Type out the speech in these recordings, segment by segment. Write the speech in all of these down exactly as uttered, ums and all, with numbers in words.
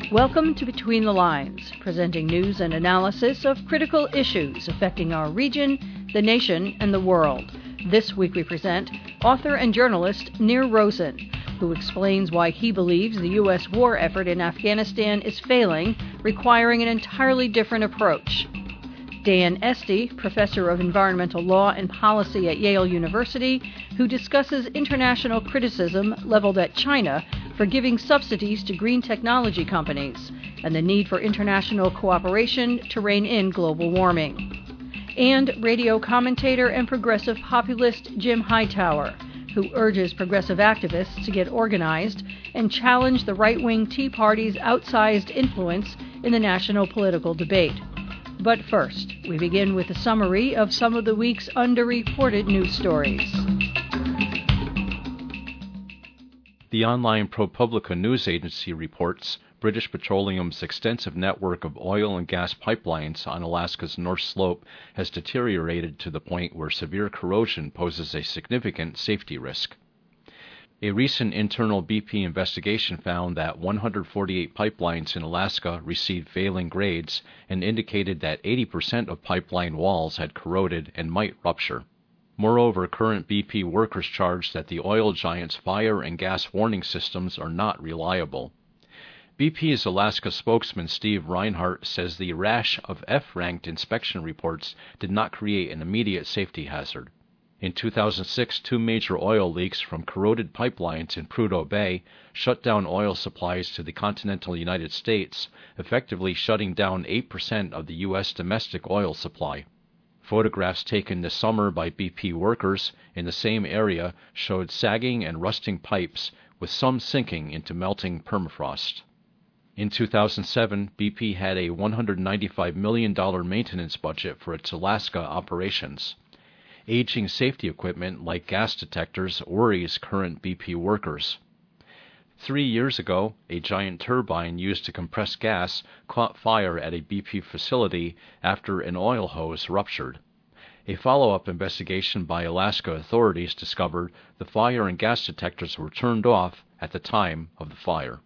Welcome to Between the Lines, presenting news and analysis of critical issues affecting our region, the nation, and the world. This week we present author and journalist Nir Rosen, who explains why he believes the U S war effort in Afghanistan is failing, requiring an entirely different approach. Dan Esty, professor of environmental law and policy at Yale University, who discusses international criticism leveled at China for giving subsidies to green technology companies and the need for international cooperation to rein in global warming. And radio commentator and progressive populist Jim Hightower, who urges progressive activists to get organized and challenge the right-wing Tea Party's outsized influence in the national political debate. But first, we begin with a summary of some of the week's underreported news stories. The online ProPublica news agency reports British Petroleum's extensive network of oil and gas pipelines on Alaska's North Slope has deteriorated to the point where severe corrosion poses a significant safety risk. A recent internal B P investigation found that one hundred forty-eight pipelines in Alaska received failing grades and indicated that eighty percent of pipeline walls had corroded and might rupture. Moreover, current B P workers charge that the oil giant's fire and gas warning systems are not reliable. B P's Alaska spokesman Steve Reinhart says the rash of F-ranked inspection reports did not create an immediate safety hazard. In two thousand six, two major oil leaks from corroded pipelines in Prudhoe Bay shut down oil supplies to the continental United States, effectively shutting down eight percent of the U S domestic oil supply. Photographs taken this summer by B P workers in the same area showed sagging and rusting pipes, with some sinking into melting permafrost. In two thousand seven, B P had a one hundred ninety-five million dollars maintenance budget for its Alaska operations. Aging safety equipment like gas detectors worries current B P workers. Three years ago, a giant turbine used to compress gas caught fire at a B P facility after an oil hose ruptured. A follow-up investigation by Alaska authorities discovered the fire and gas detectors were turned off at the time of the fire.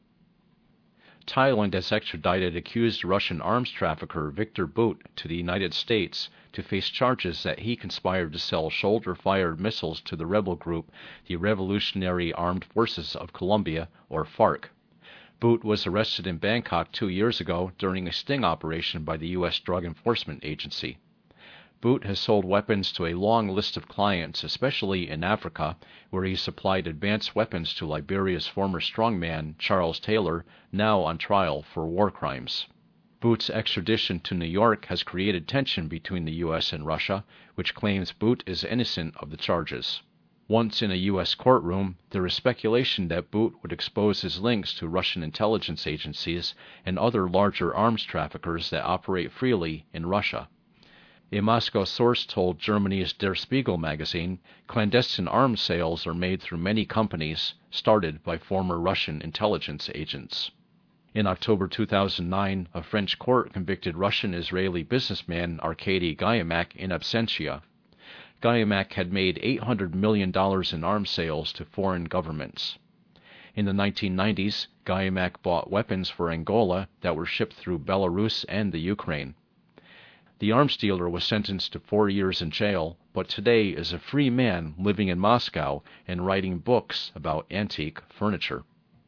Thailand has extradited accused Russian arms trafficker Viktor Bout to the United States to face charges that he conspired to sell shoulder-fired missiles to the rebel group, the Revolutionary Armed Forces of Colombia, or FARC. Bout was arrested in Bangkok two years ago during a sting operation by the U S Drug Enforcement Agency. Bout has sold weapons to a long list of clients, especially in Africa, where he supplied advanced weapons to Liberia's former strongman, Charles Taylor, now on trial for war crimes. Bout's extradition to New York has created tension between the U S and Russia, which claims Bout is innocent of the charges. Once in a U S courtroom, there is speculation that Bout would expose his links to Russian intelligence agencies and other larger arms traffickers that operate freely in Russia. A Moscow source told Germany's Der Spiegel magazine clandestine arms sales are made through many companies started by former Russian intelligence agents. In October two thousand nine, a French court convicted Russian-Israeli businessman Arkady Gaiamak in absentia. Gaiamak had made eight hundred million dollars in arms sales to foreign governments. In the nineteen nineties, Gaiamak bought weapons for Angola that were shipped through Belarus and the Ukraine. The arms dealer was sentenced to four years in jail, but today is a free man living in Moscow and writing books about antique furniture.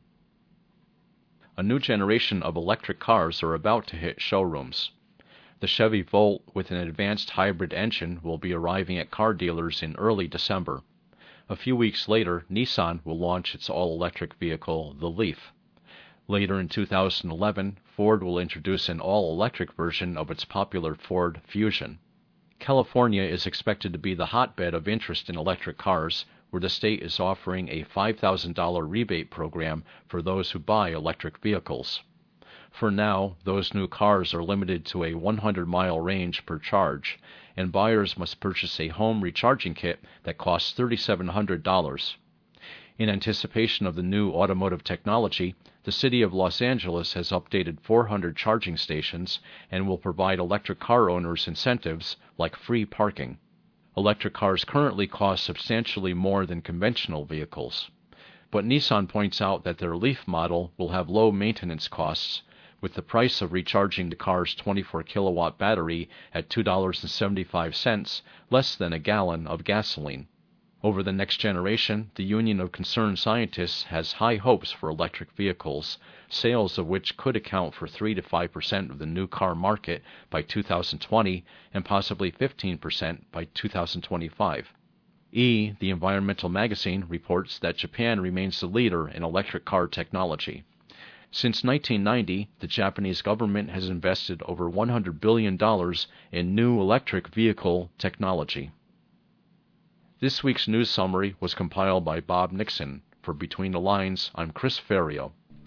A new generation of electric cars are about to hit showrooms. The Chevy Volt with an advanced hybrid engine will be arriving at car dealers in early December. A few weeks later, Nissan will launch its all-electric vehicle, the Leaf. Later in two thousand eleven, Ford will introduce an all-electric version of its popular Ford Fusion. California is expected to be the hotbed of interest in electric cars, where the state is offering a five thousand dollars rebate program for those who buy electric vehicles. For now, those new cars are limited to a one hundred mile range per charge, and buyers must purchase a home recharging kit that costs three thousand seven hundred dollars. In anticipation of the new automotive technology, the city of Los Angeles has updated four hundred charging stations and will provide electric car owners incentives like free parking. Electric cars currently cost substantially more than conventional vehicles. But Nissan points out that their Leaf model will have low maintenance costs, with the price of recharging the car's twenty-four kilowatt battery at two dollars and seventy-five cents, less than a gallon of gasoline. Over the next generation, the Union of Concerned Scientists has high hopes for electric vehicles, sales of which could account for three to five percent of the new car market by two thousand twenty and possibly fifteen percent by two thousand twenty-five. E, the environmental magazine, reports that Japan remains the leader in electric car technology. Since nineteen ninety, the Japanese government has invested over one hundred billion dollars in new electric vehicle technology. This week's news summary was compiled by Bob Nixon. For Between the Lines, I'm Chris Ferrio.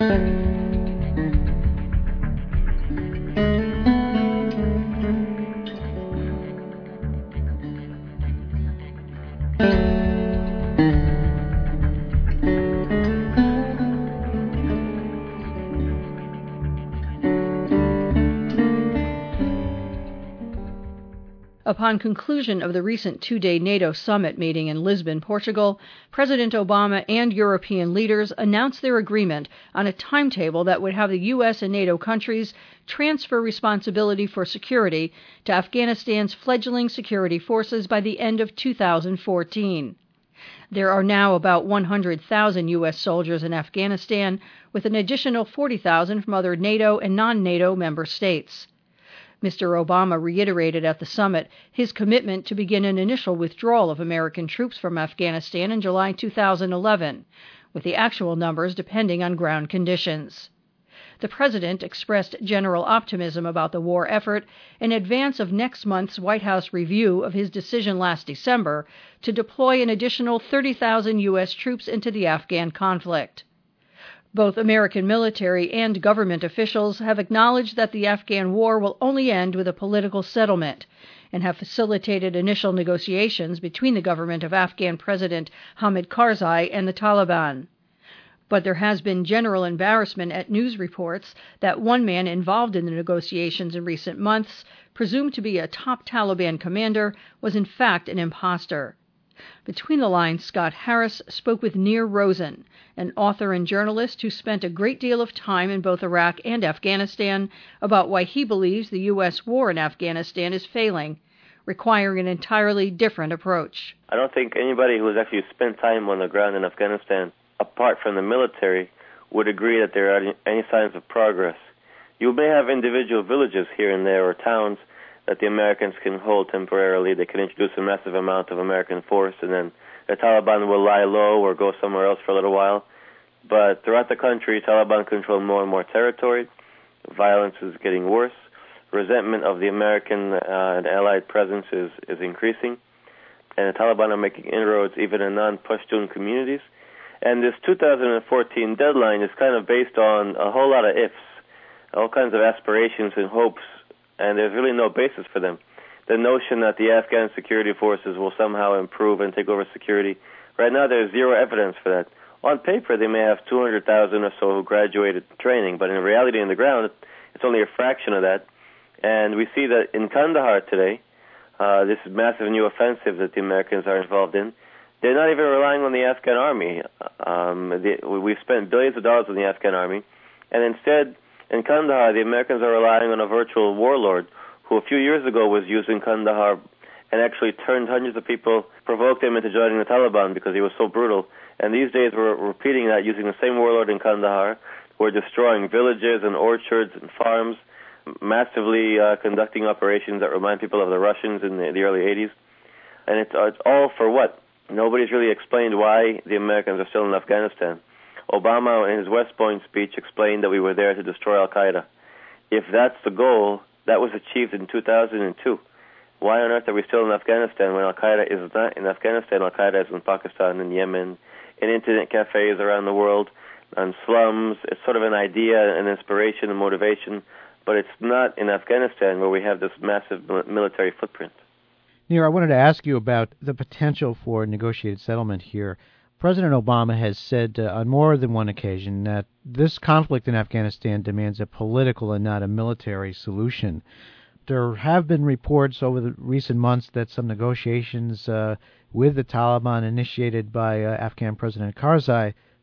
Upon conclusion of the recent two-day NATO summit meeting in Lisbon, Portugal, President Obama and European leaders announced their agreement on a timetable that would have the U S and NATO countries transfer responsibility for security to Afghanistan's fledgling security forces by the end of two thousand fourteen. There are now about one hundred thousand U S soldiers in Afghanistan, with an additional forty thousand from other NATO and non-NATO member states. Mister Obama reiterated at the summit his commitment to begin an initial withdrawal of American troops from Afghanistan in July two thousand eleven, with the actual numbers depending on ground conditions. The president expressed general optimism about the war effort in advance of next month's White House review of his decision last December to deploy an additional thirty thousand U S troops into the Afghan conflict. Both American military and government officials have acknowledged that the Afghan war will only end with a political settlement and have facilitated initial negotiations between the government of Afghan President Hamid Karzai and the Taliban. But there has been general embarrassment at news reports that one man involved in the negotiations in recent months, presumed to be a top Taliban commander, was in fact an imposter. Between the Lines, Scott Harris spoke with Nir Rosen, an author and journalist who spent a great deal of time in both Iraq and Afghanistan, about why he believes the U S war in Afghanistan is failing, requiring an entirely different approach. I don't think anybody who has actually spent time on the ground in Afghanistan, apart from the military, would agree that there are any signs of progress. You may have individual villages here and there or towns that the Americans can hold temporarily. They can introduce a massive amount of American force, and then the Taliban will lie low or go somewhere else for a little while. But throughout the country, Taliban control more and more territory. Violence is getting worse. Resentment of the American uh, and Allied presence is, is increasing. And the Taliban are making inroads even in non-Pashtun communities. And this two thousand fourteen deadline is kind of based on a whole lot of ifs, all kinds of aspirations and hopes, and there's really no basis for them. The notion that the Afghan security forces will somehow improve and take over security, right now there's zero evidence for that. On paper, they may have two hundred thousand or so who graduated training, but in reality, on the ground, it's only a fraction of that. And we see that in Kandahar today, uh, this massive new offensive that the Americans are involved in, they're not even relying on the Afghan army. Um, they, we've spent billions of dollars on the Afghan army, and instead, in Kandahar, the Americans are relying on a virtual warlord who a few years ago was used in Kandahar and actually turned hundreds of people, provoked them into joining the Taliban because he was so brutal. And these days we're repeating that using the same warlord in Kandahar. We're destroying villages and orchards and farms, massively uh, conducting operations that remind people of the Russians in the, the early eighties. And it's, uh, it's all for what? Nobody's really explained why the Americans are still in Afghanistan. Obama, in his West Point speech, explained that we were there to destroy Al-Qaeda. If that's the goal, that was achieved in two thousand two. Why on earth are we still in Afghanistan when Al-Qaeda is not in Afghanistan? Al-Qaeda is in Pakistan and Yemen, in internet cafes around the world, on slums. It's sort of an idea, an inspiration, and motivation, but it's not in Afghanistan where we have this massive military footprint. Nir, I wanted to ask you about the potential for negotiated settlement here. President Obama has said uh, on more than one occasion that this conflict in Afghanistan demands a political and not a military solution. There have been reports over the recent months that some negotiations uh, with the Taliban initiated by uh, Afghan President Karzai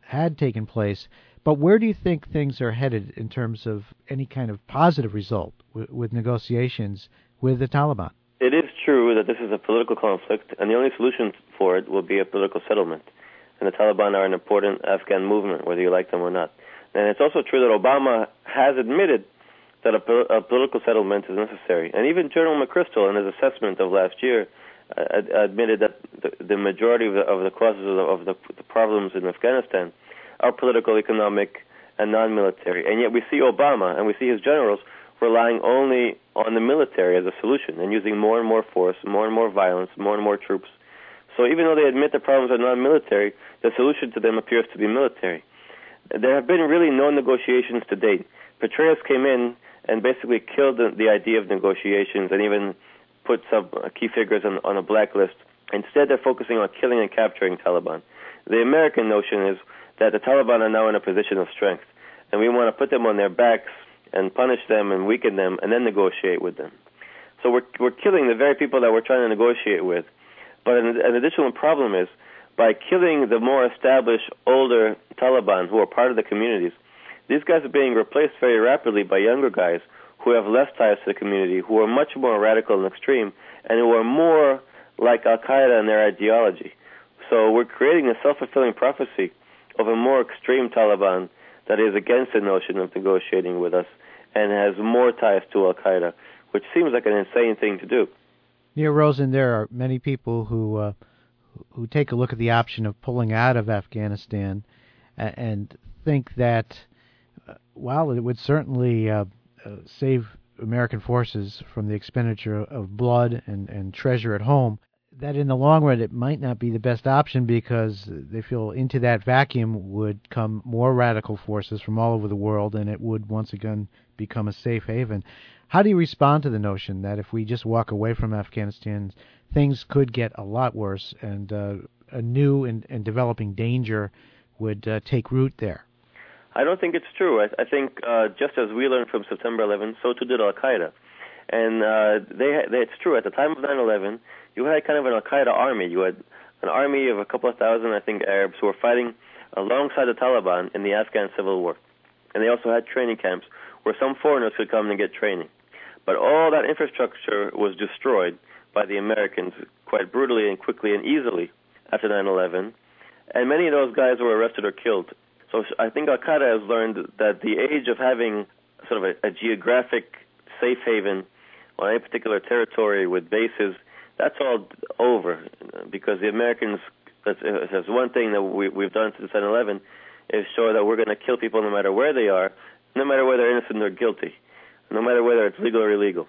had taken place. But where do you think things are headed in terms of any kind of positive result w- with negotiations with the Taliban? It is true that this is a political conflict, and the only solution for it will be a political settlement. And the Taliban are an important Afghan movement, whether you like them or not. And it's also true that Obama has admitted that a, a political settlement is necessary. And even General McChrystal, in his assessment of last year, uh, admitted that the, the majority of the, of the causes of, the, of the, the problems in Afghanistan are political, economic, and non-military. And yet we see Obama and we see his generals relying only on the military as a solution and using more and more force, more and more violence, more and more troops. So even though they admit the problems are non-military, the solution to them appears to be military. There have been really no negotiations to date. Petraeus came in and basically killed the, the idea of negotiations and even put some key figures on, on a blacklist. Instead, they're focusing on killing and capturing Taliban. The American notion is that the Taliban are now in a position of strength, and we want to put them on their backs and punish them and weaken them and then negotiate with them. So we're we're killing the very people that we're trying to negotiate with. But an, an additional problem is, by killing the more established, older Taliban who are part of the communities, these guys are being replaced very rapidly by younger guys who have less ties to the community, who are much more radical and extreme, and who are more like Al-Qaeda in their ideology. So we're creating a self-fulfilling prophecy of a more extreme Taliban that is against the notion of negotiating with us and has more ties to Al-Qaeda, which seems like an insane thing to do. Nir Rosen, there are many people who uh, who take a look at the option of pulling out of Afghanistan and, and think that, uh, while it would certainly uh, uh, save American forces from the expenditure of blood and, and treasure at home, that in the long run it might not be the best option because they feel into that vacuum would come more radical forces from all over the world and it would once again become a safe haven. How do you respond to the notion that if we just walk away from Afghanistan, things could get a lot worse and uh, a new and, and developing danger would uh, take root there? I don't think it's true. I, I think uh, just as we learned from September eleventh, so too did Al-Qaeda. And uh, they, they, it's true, at the time of nine eleven, you had kind of an Al-Qaeda army. You had an army of a couple of thousand, I think, Arabs who were fighting alongside the Taliban in the Afghan civil war. And they also had training camps where some foreigners could come and get training. But all that infrastructure was destroyed by the Americans quite brutally and quickly and easily after nine eleven. And many of those guys were arrested or killed. So I think Al-Qaeda has learned that the age of having sort of a, a geographic safe haven on any particular territory with bases, that's all over, because the Americans, that's, that's one thing that we, we've done since nine eleven, is show that we're going to kill people no matter where they are, no matter whether they're innocent or guilty, no matter whether it's legal or illegal.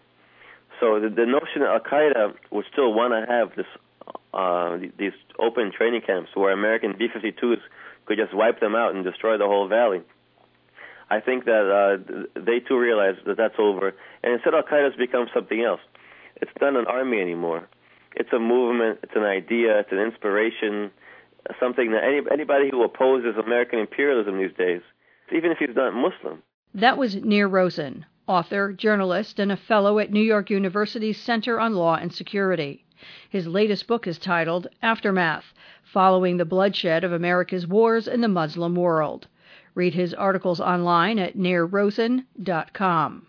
So the, the notion that Al-Qaeda would still want to have this, uh, these open training camps where American B fifty-twos could just wipe them out and destroy the whole valley, I think that uh, they too realize that that's over. And instead, Al-Qaeda has become something else. It's not an army anymore. It's a movement, it's an idea, it's an inspiration, something that any, anybody who opposes American imperialism these days, even if he's not Muslim. That was Nir Rosen, author, journalist, and a fellow at New York University's Center on Law and Security. His latest book is titled Aftermath, Following the Bloodshed of America's Wars in the Muslim World. Read his articles online at nir rosen dot com.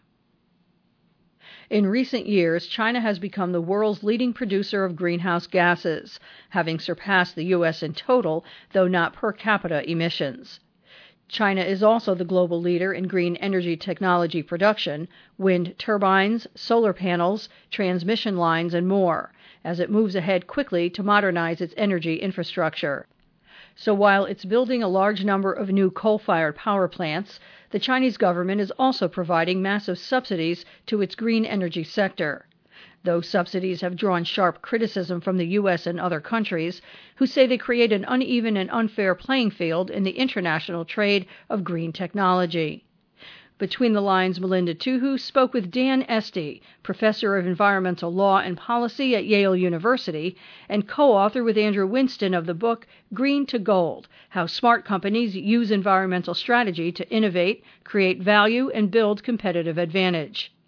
In recent years, China has become the world's leading producer of greenhouse gases, having surpassed the U S in total, though not per capita emissions. China is also the global leader in green energy technology production, wind turbines, solar panels, transmission lines, and more, as it moves ahead quickly to modernize its energy infrastructure. So while it's building a large number of new coal-fired power plants, the Chinese government is also providing massive subsidies to its green energy sector. Those subsidies have drawn sharp criticism from the U S and other countries, who say they create an uneven and unfair playing field in the international trade of green technology. Between the Lines, Melinda Tuhu spoke with Dan Esty, professor of environmental law and policy at Yale University, and co-author with Andrew Winston of the book Green to Gold, How Smart Companies Use Environmental Strategy to Innovate, Create Value, and Build Competitive Advantage.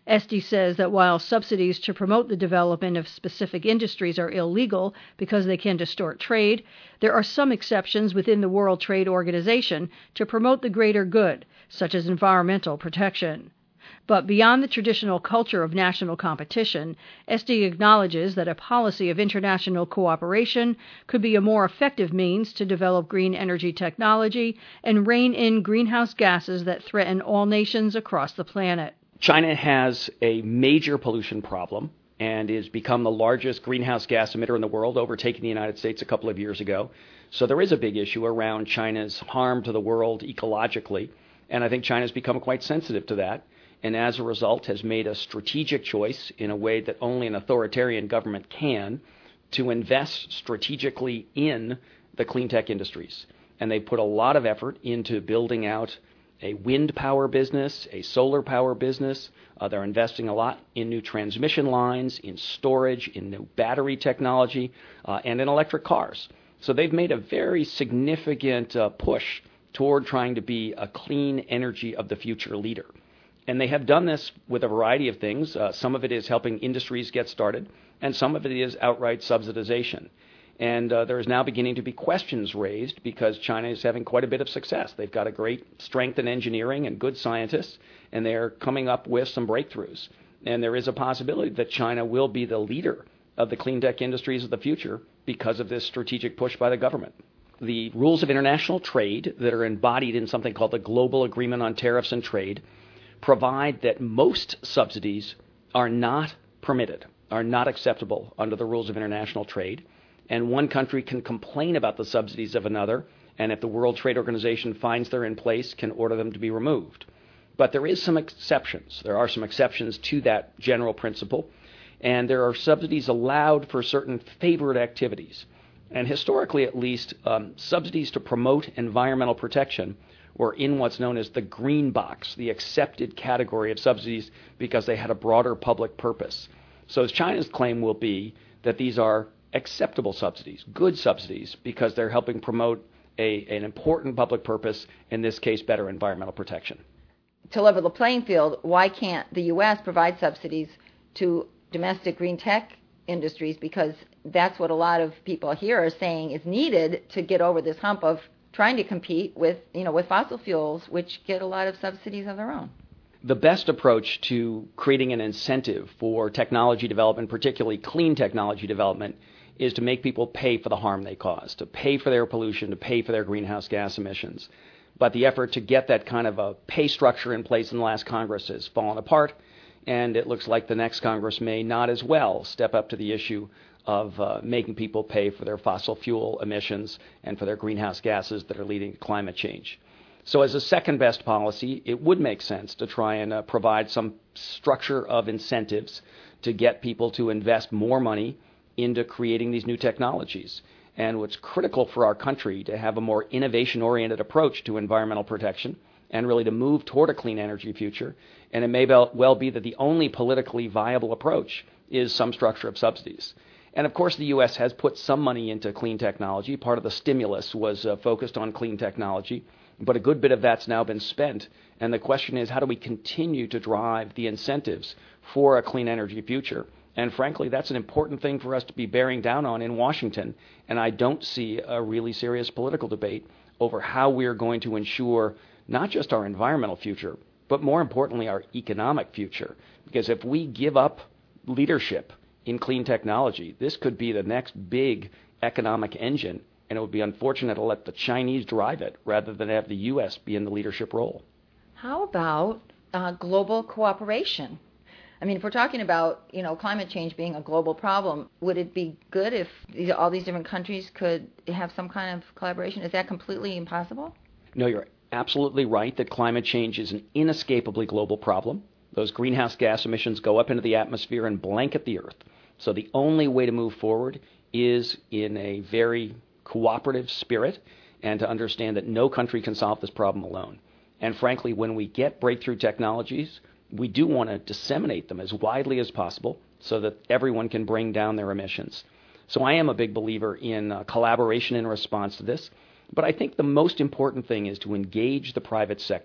Esty says that while subsidies to promote the development of specific industries are illegal because they can distort trade, there are some exceptions within the World Trade Organization to promote the greater good, such as environmental protection. But beyond the traditional culture of national competition, Esty acknowledges that a policy of international cooperation could be a more effective means to develop green energy technology and rein in greenhouse gases that threaten all nations across the planet. China has a major pollution problem and has become the largest greenhouse gas emitter in the world, overtaking the United States a couple of years ago. So there is a big issue around China's harm to the world ecologically, and I think China's become quite sensitive to that, and as a result has made a strategic choice in a way that only an authoritarian government can to invest strategically in the clean tech industries. And they put a lot of effort into building out a wind power business, a solar power business. Uh, they're investing a lot in new transmission lines, in storage, in new battery technology, uh, and in electric cars. So they've made a very significant uh, push toward trying to be a clean energy of the future leader. And they have done this with a variety of things. Uh, some of it is helping industries get started, and some of it is outright subsidization. And uh, there is now beginning to be questions raised because China is having quite a bit of success. They've got a great strength in engineering and good scientists, and they're coming up with some breakthroughs. And there is a possibility that China will be the leader of the clean tech industries of the future because of this strategic push by the government. The rules of international trade that are embodied in something called the Global Agreement on Tariffs and Trade provide that most subsidies are not permitted, are not acceptable under the rules of international trade. And one country can complain about the subsidies of another, and if the World Trade Organization finds they're in place, can order them to be removed. But there is some exceptions. There are some exceptions to that general principle, and there are subsidies allowed for certain favored activities. And historically, at least, um, subsidies to promote environmental protection were in what's known as the green box, the accepted category of subsidies, because they had a broader public purpose. So as China's claim will be that these are acceptable subsidies, good subsidies, because they're helping promote a, an important public purpose, in this case, better environmental protection. To level the playing field, why can't the U S provide subsidies to domestic green tech industries? Because that's what a lot of people here are saying is needed to get over this hump of trying to compete with, you know, with fossil fuels, which get a lot of subsidies of their own. The best approach to creating an incentive for technology development, particularly clean technology development, is to make people pay for the harm they cause, to pay for their pollution, to pay for their greenhouse gas emissions. But the effort to get that kind of a pay structure in place in the last Congress has fallen apart, and it looks like the next Congress may not as well step up to the issue of uh, making people pay for their fossil fuel emissions and for their greenhouse gases that are leading to climate change. So as a second best policy, it would make sense to try and uh, provide some structure of incentives to get people to invest more money into creating these new technologies. And what's critical for our country to have a more innovation-oriented approach to environmental protection and really to move toward a clean energy future. And it may well be that the only politically viable approach is some structure of subsidies. And of course, the U S has put some money into clean technology. Part of the stimulus was uh, focused on clean technology, but a good bit of that's now been spent. And the question is, how do we continue to drive the incentives for a clean energy future? And frankly, that's an important thing for us to be bearing down on in Washington. And I don't see a really serious political debate over how we're going to ensure not just our environmental future, but more importantly, our economic future. Because if we give up leadership in clean technology, this could be the next big economic engine, and it would be unfortunate to let the Chinese drive it rather than have the U S be in the leadership role. How about uh, global cooperation? I mean, if we're talking about, you know, climate change being a global problem, would it be good if these, all these different countries could have some kind of collaboration? Is that completely impossible? No, you're absolutely right that climate change is an inescapably global problem. Those greenhouse gas emissions go up into the atmosphere and blanket the Earth. So the only way to move forward is in a very cooperative spirit and to understand that no country can solve this problem alone. And frankly, when we get breakthrough technologies, we do want to disseminate them as widely as possible so that everyone can bring down their emissions. So I am a big believer in uh, collaboration in response to this. But I think the most important thing is to engage the private sector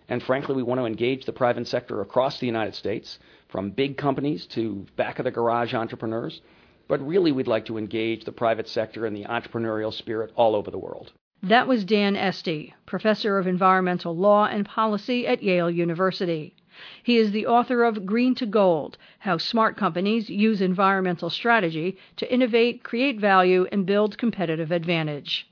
And frankly, we want to engage the private sector across the United States, from big companies to back-of-the-garage entrepreneurs. But really, we'd like to engage the private sector and the entrepreneurial spirit all over the world. That was Dan Esty, professor of environmental law and policy at Yale University. He is the author of Green to Gold, How Smart Companies Use Environmental Strategy to Innovate, Create Value, and Build Competitive Advantage.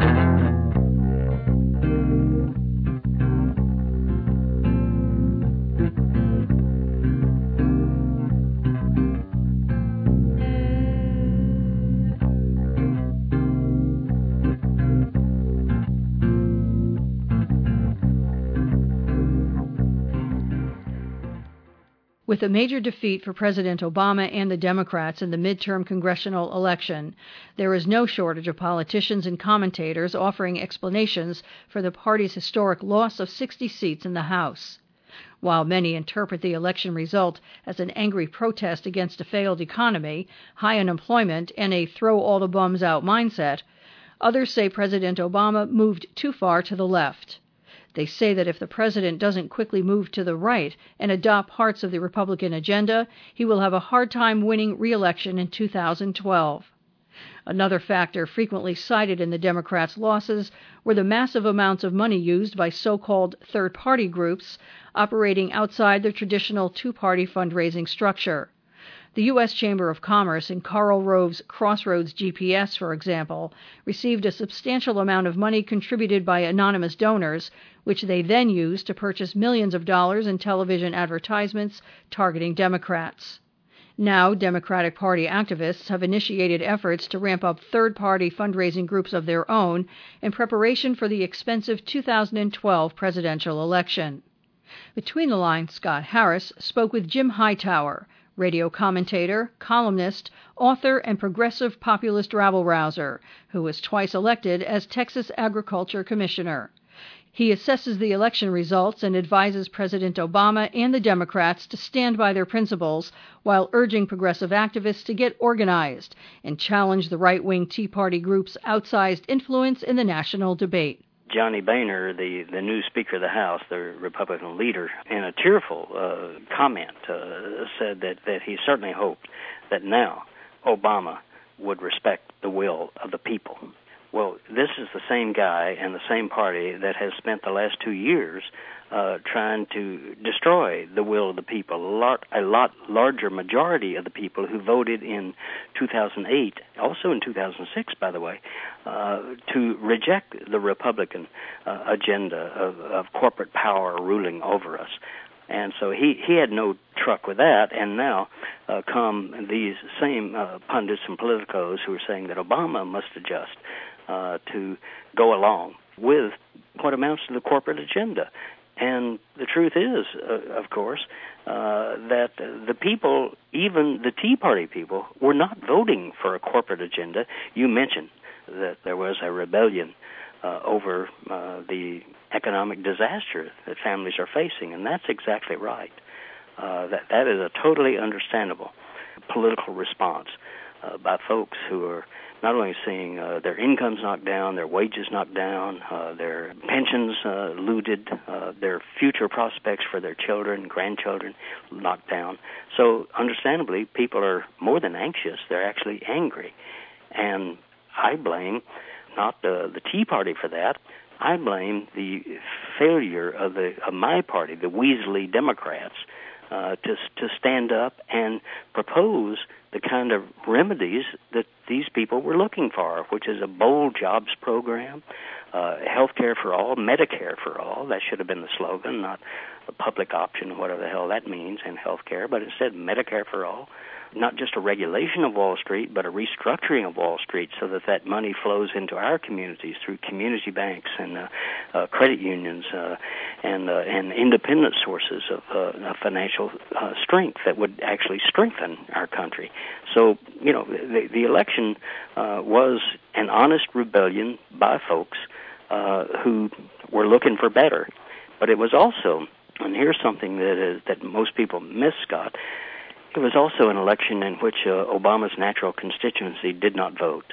With a major defeat for President Obama and the Democrats in the midterm congressional election, there is no shortage of politicians and commentators offering explanations for the party's historic loss of sixty seats in the House. While many interpret the election result as an angry protest against a failed economy, high unemployment, and a throw all the bums out mindset, others say President Obama moved too far to the left. They say that if the president doesn't quickly move to the right and adopt parts of the Republican agenda, he will have a hard time winning re-election in two thousand twelve. Another factor frequently cited in the Democrats' losses were the massive amounts of money used by so-called third-party groups operating outside the traditional two-party fundraising structure. The U S Chamber of Commerce and Karl Rove's Crossroads G P S, for example, received a substantial amount of money contributed by anonymous donors, which they then used to purchase millions of dollars in television advertisements targeting Democrats. Now, Democratic Party activists have initiated efforts to ramp up third-party fundraising groups of their own in preparation for the expensive two thousand twelve presidential election. Between the Lines, Scott Harris spoke with Jim Hightower, radio commentator, columnist, author, and progressive populist rabble-rouser, who was twice elected as Texas Agriculture Commissioner. He assesses the election results and advises President Obama and the Democrats to stand by their principles while urging progressive activists to get organized and challenge the right-wing Tea Party group's outsized influence in the national debate. Johnny Boehner, the, the new Speaker of the House, the Republican leader, in a tearful uh, comment uh, said that, that he certainly hoped that now Obama would respect the will of the people. Well, this is the same guy and the same party that has spent the last two years uh, trying to destroy the will of the people. A lot, a lot larger majority of the people who voted in two thousand eight, also in two thousand six, by the way, uh, to reject the Republican uh, agenda of, of corporate power ruling over us. And so he, he had no truck with that, and now uh, come these same uh, pundits and politicos who are saying that Obama must adjust uh, to go along with what amounts to the corporate agenda. And the truth is, uh, of course, uh, that the people, even the Tea Party people, were not voting for a corporate agenda. You mentioned that there was a rebellion uh, over uh, the economic disaster that families are facing, and that's exactly right. Uh, that that is a totally understandable political response uh, by folks who are not only seeing uh, their incomes knocked down, their wages knocked down, uh, their pensions uh, looted, uh, their future prospects for their children, grandchildren knocked down. So understandably, people are more than anxious. They're actually angry. And I blame not the, the Tea Party for that. I blame the failure of the of my party, the Weasley Democrats, uh, to to stand up and propose the kind of remedies that these people were looking for, which is a bold jobs program, uh, health care for all, Medicare for all. That should have been the slogan, not a public option, whatever the hell that means, in health care, but instead Medicare for all. Not just a regulation of Wall Street, but a restructuring of Wall Street so that that money flows into our communities through community banks and uh, uh, credit unions uh, and uh, and independent sources of, uh, of financial uh, strength that would actually strengthen our country. So, you know, the, the election uh, was an honest rebellion by folks uh, who were looking for better. But it was also, and here's something that is, that most people miss, Scott, it was also an election in which uh, Obama's natural constituency did not vote.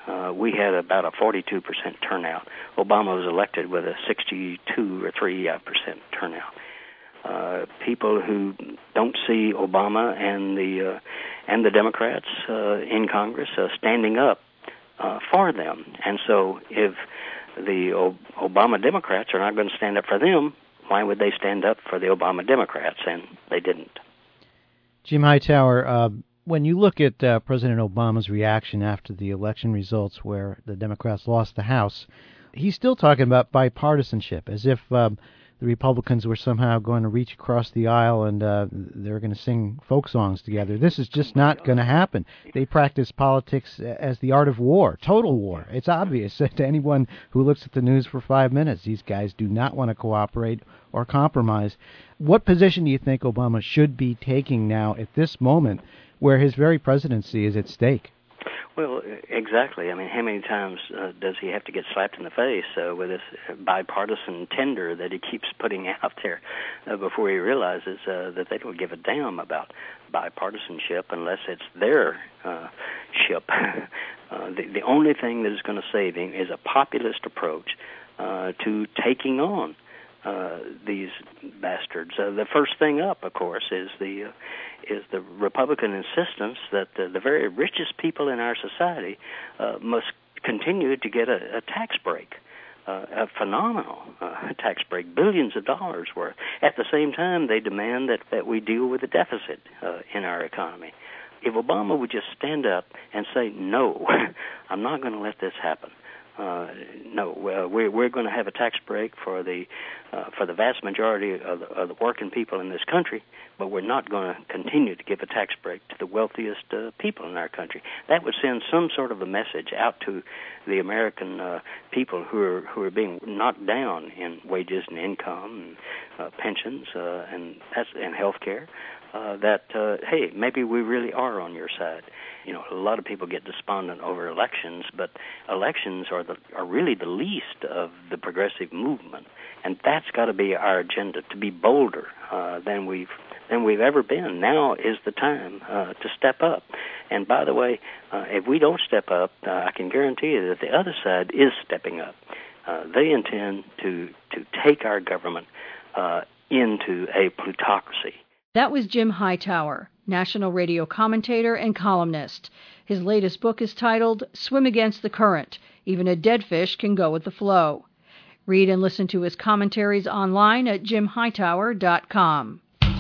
uh, we had about a forty-two percent turnout. Obama was elected with a sixty-two or three percent turnout. Uh, people who don't see Obama and the uh, and the Democrats uh, in Congress uh, standing up uh, for them. And so if the o- Obama Democrats are not going to stand up for them, why would they stand up for the Obama Democrats? And they didn't. Jim Hightower, uh, when you look at uh, President Obama's reaction after the election results where the Democrats lost the House, he's still talking about bipartisanship, as if um, the Republicans were somehow going to reach across the aisle and uh, they're going to sing folk songs together. This is just not going to happen. They practice politics as the art of war, total war. It's obvious to anyone who looks at the news for five minutes. These guys do not want to cooperate or compromise. What position do you think Obama should be taking now at this moment where his very presidency is at stake? Well, exactly. I mean, how many times uh, does he have to get slapped in the face uh, with this bipartisan tender that he keeps putting out there uh, before he realizes uh, that they don't give a damn about bipartisanship unless it's their uh, ship. uh, the, the only thing that is going to save him is a populist approach uh, to taking on Uh, these bastards. Uh, the first thing up, of course, is the uh, is the Republican insistence that uh, the very richest people in our society uh, must continue to get a, a tax break, uh, a phenomenal uh, tax break, billions of dollars worth. At the same time, they demand that, that we deal with the deficit uh, in our economy. If Obama would just stand up and say, no, I'm not going to let this happen. Uh, no, uh, we're we're going to have a tax break for the uh, for the vast majority of the, of the working people in this country, but we're not going to continue to give a tax break to the wealthiest uh, people in our country. That would send some sort of a message out to the American uh, people who are who are being knocked down in wages and income, and uh, pensions, uh, and that's and health care. Uh, that uh, hey, maybe we really are on your side. You know, a lot of people get despondent over elections, but elections are the are really the least of the progressive movement, and that's got to be our agenda, to be bolder uh, than we've than we've ever been. Now is the time uh, to step up. And by the way, uh, if we don't step up, uh, I can guarantee you that the other side is stepping up. Uh, they intend to to take our government uh, into a plutocracy. That was Jim Hightower, national radio commentator and columnist. His latest book is titled Swim Against the Current. Even a dead fish can go with the flow. Read and listen to his commentaries online at jim hightower dot com.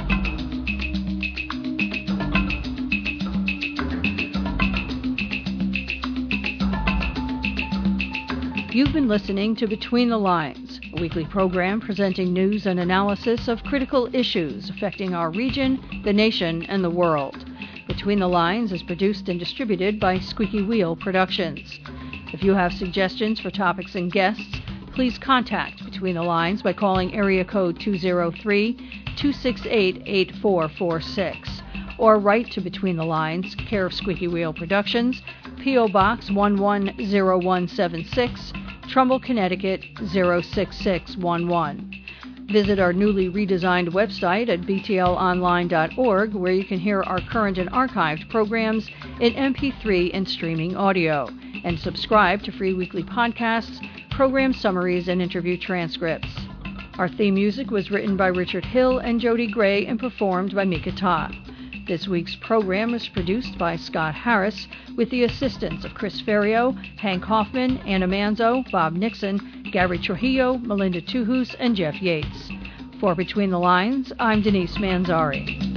You've been listening to Between the Lines, a weekly program presenting news and analysis of critical issues affecting our region, the nation, and the world. Between the Lines is produced and distributed by Squeaky Wheel Productions. If you have suggestions for topics and guests, please contact Between the Lines by calling area code two oh three, two six eight, eight four four six or write to Between the Lines, care of Squeaky Wheel Productions, P O. Box one one zero one seven six, Trumbull, Connecticut zero six six one one. Visit our newly redesigned website at b t l online dot org, where you can hear our current and archived programs in M P three and streaming audio, and subscribe to free weekly podcasts, program summaries, and interview transcripts. Our theme music was written by Richard Hill and Jody Gray and performed by Mika Ta. This week's program was produced by Scott Harris with the assistance of Chris Ferrio, Hank Hoffman, Anna Manzo, Bob Nixon, Gary Trujillo, Melinda Tuhus, and Jeff Yates. For Between the Lines, I'm Denise Manzari.